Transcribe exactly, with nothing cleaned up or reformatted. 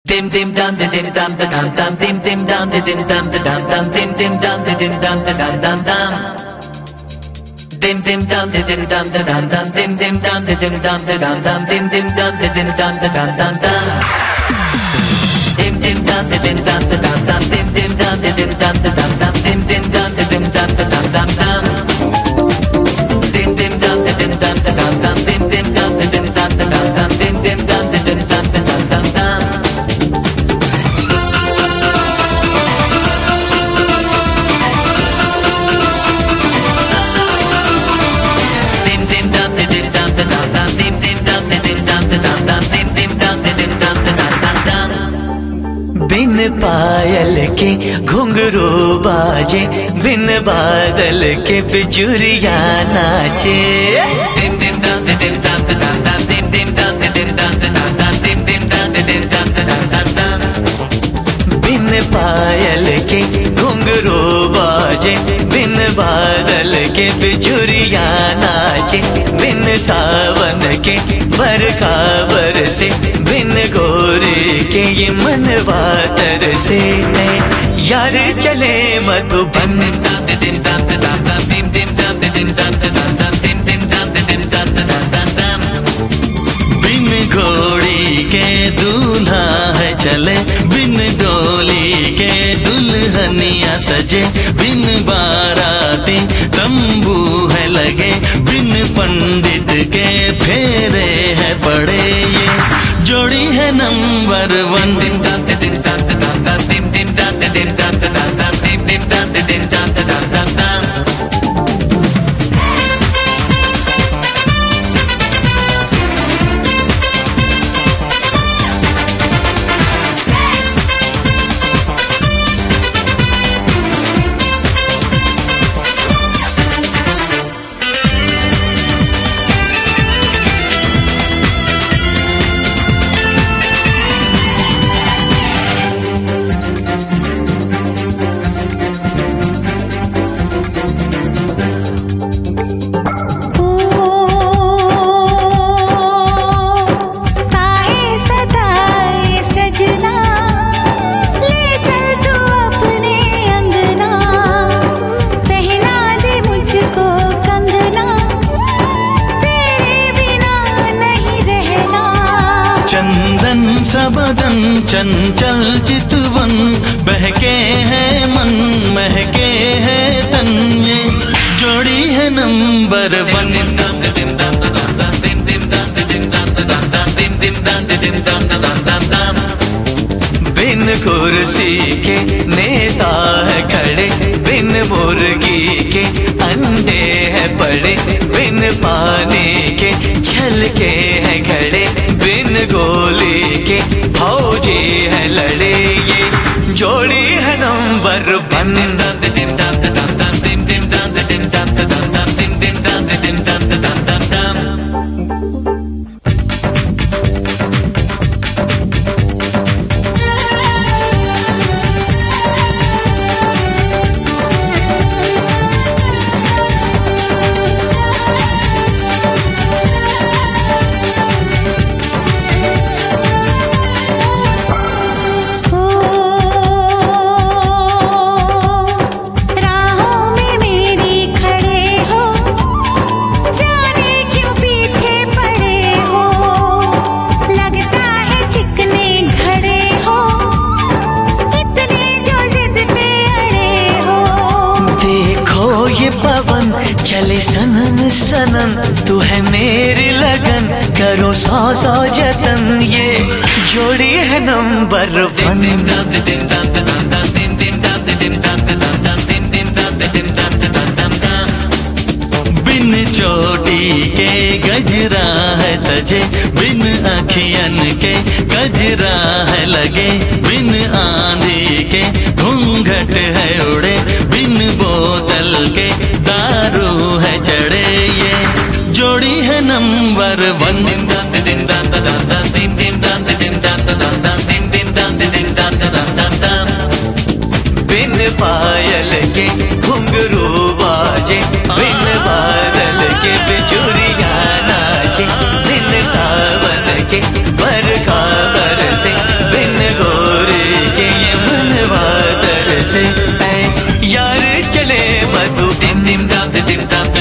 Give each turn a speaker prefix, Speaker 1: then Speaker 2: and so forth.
Speaker 1: Dim dim dum da dim dum da dum dum dim dim dum da dim dum da dum dum dim dim dum da dim dum da dum dum dum dim dim dum da dim dum da dum dum dim dim dum da dim dum da dum dum dim dim dum da dim dum da dum dum dum dim dim dum da dim dum da dum dum dim dim dum da dim dum da dum dum dim dim dum da dim dum da dum dum dum dim dim dum da dim dum da dum dum dim dim dum da dim dum da dum dum dim dim dum da dim dum da dum dum dum
Speaker 2: बिन पायल के घुंघरू बाजे, बिन बादल के बिजुरिया नाचे।
Speaker 1: dim dim dum da dim dum da dum dum dim dim dum da dim dum da dum dum dim dim dum da dim dum da dum dum dum
Speaker 2: बिन पायल के घुंघरू बाजे, बिन बादल के बिजुरिया नाचे। बिन सावन के बरखा बरसे, बिन गोरे के ये मनवा तरसे। यार चले Madhuban
Speaker 1: dim dum da dum dum dim dim dum da dim dum da dum dum dim dim dum da dim dum da dum dum dum
Speaker 2: बिन घोड़ी के दूल्हा है चले, बिन डोली के दुल्हनिया सजे। बिन बाराती तंबू है लगे, बिन पंडित के फेरे है पड़े। ये जोड़ी है number one.
Speaker 1: dim dum da dim dum da dum dum dim dim dum da dim dum da dum dum dim dim dum da dim dum da dum dum dum
Speaker 2: चंदन सबदन चंचल चितवन, बहके है मन महके है तन। ये जोड़ी है number one.
Speaker 1: dim dum da dim dum da dum dum dim dim dum da dim dum da dum dum dim dim dum da dim dum da dum dum dum
Speaker 2: बिन कुर्सी के नेता है खड़े, बिन मुर्गी के अंडे है पड़े। बिन पानी के छलके है घड़े, बिन गोली के फौजी है लड़े। ये जोड़ी है number one.
Speaker 1: dim dum da dim dum da dum dum dim dim dum da dim dum da dum dum dim dim dum da dim dum da dum dum dum
Speaker 2: ये पवन चले सनन सनन, तू है मेरी लगन, करो सौ सौ जतन। ये जोड़ी है number one.
Speaker 1: dim dum da dim dum da dum dum dim dim dum da dim dum da dum dum dim dim dum da dim dum da dum dum dum
Speaker 2: बिन चोटी के गजरा है सजे, बिन अखियन के गजरा है लगे। बिन आंधी के घूंघट है उड़े, बिन बोतल के दारू है चढ़े। ये जोड़ी है number one.
Speaker 1: dim dum da dim dum da dum dum dim dim dum da dim dum da dum dum dim dim dum da dim dum da dum dum dum
Speaker 2: बिन पायल के घुंघरू बाजे, बिन बादल के बिजुरिया नाचे। बिन सावन के बरखा बरसे, बिन से ऐ यार चले बदू
Speaker 1: dim dim dum dim dum